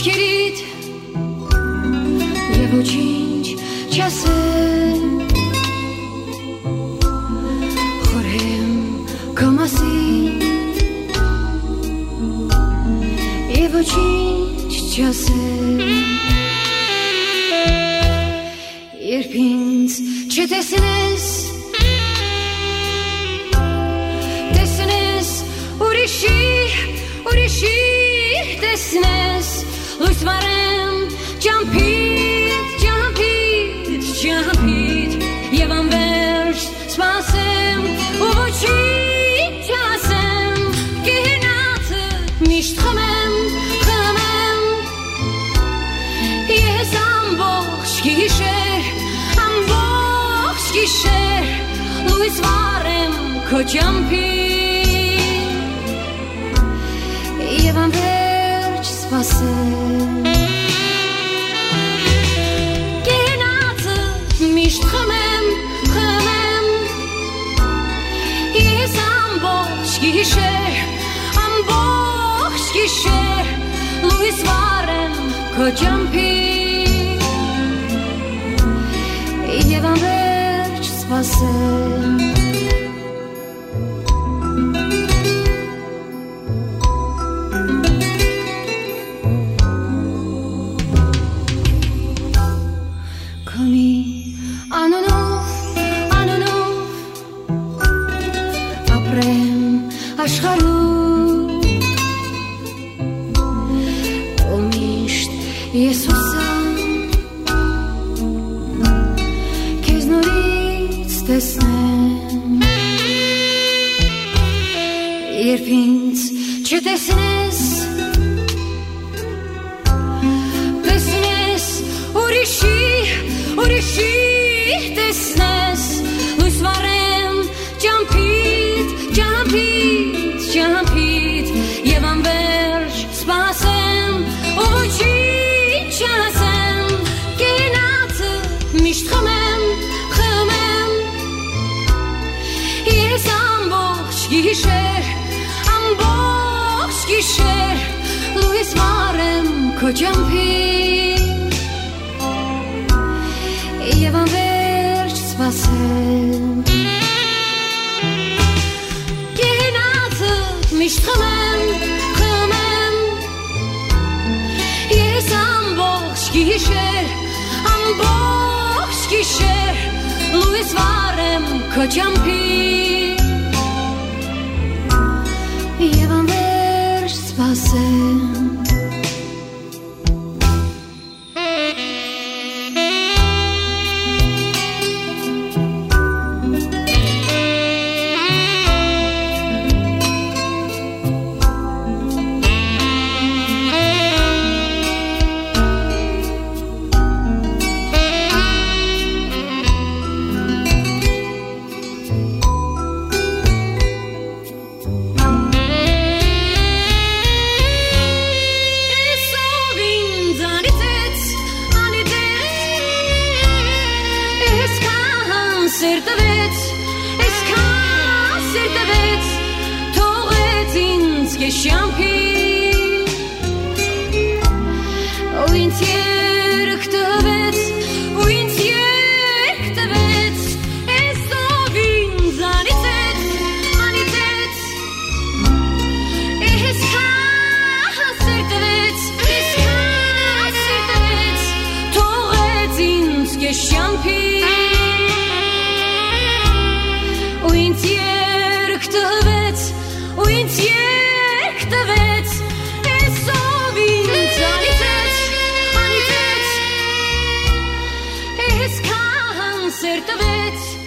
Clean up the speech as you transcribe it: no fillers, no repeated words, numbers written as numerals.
աչքերիդ և ոչինչ չասեմ խորհեմ քո մասին և ոչինչ չասեմ երբ ինձ չտեսնես տեսնես ուրիշի տեսնես լույս վարեմ ճամփիդ և անվերջ սպասեմ ու ոչինչ չասեմ գնացը միշտ խմեմ ես ամբողջ գիշեր լույս վարեմ քո ճամփին և անվերջ սպասեմ գնացը միշտ խմեմ ես ամբողջ գիշեր լույս վարեմ քո ճամփին և անվերջ սպասեմ աշխարհում ու միշտ ես ուսամ քեզ նորից տեսնեմ երբ ինձ չտեսնես ուրիշի տեսնես լույս վարեմ ճամփիդ և անվերջ սպասեմ ու ոչինչ չասեմ գնացը միշտ խմեմ ես ամբողջ գիշեր լույս վարեմ քո ճամփին և անվերջ սպասեմ միշտ խմեմ ես ամբողջ գիշեր լույս վարեմ քո ճամփին և անվերջ սպասեմ Սերտվեց